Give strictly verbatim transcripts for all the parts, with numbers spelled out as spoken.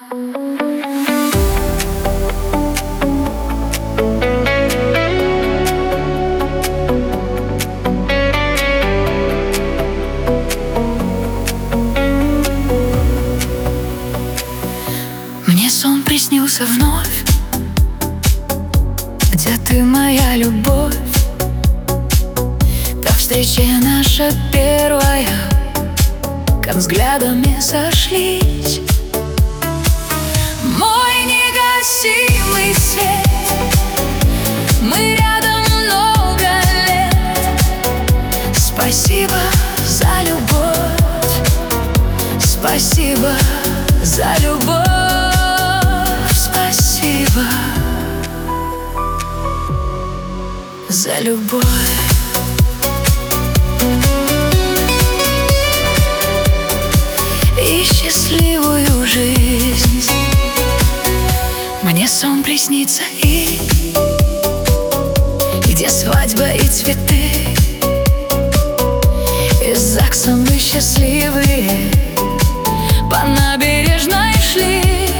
Мне сон приснился вновь, где ты, моя любовь. До встречи наша первая, как взглядами сошлись. Мой негасимый свет, мы рядом много лет. Спасибо за любовь, спасибо за любовь, спасибо за любовь. И счастливую жизнь мне сон приснится, и где свадьба и цветы, и с ЗАГСом мы счастливые по набережной шли.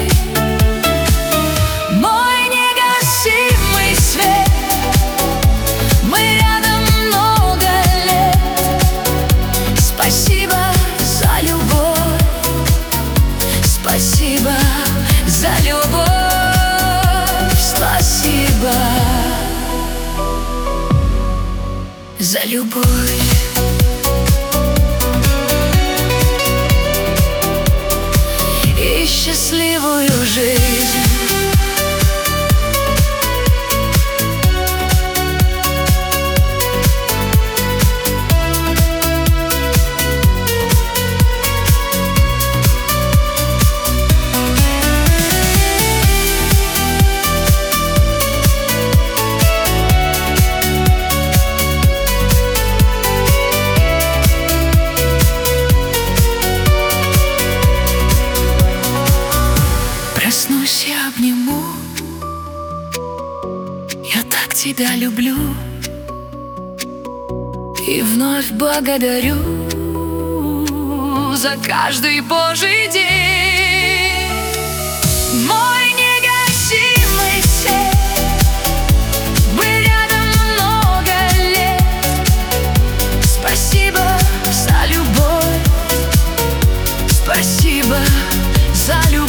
Мой негасимый свет, мы рядом много лет. Спасибо за любовь, спасибо за любовь, спасибо за любовь. И счастливую жизнь проснусь, я обниму, я так тебя люблю, и вновь благодарю за каждый Божий день. Мой негасимый свет, мы рядом много лет. Спасибо за любовь, спасибо за любовь,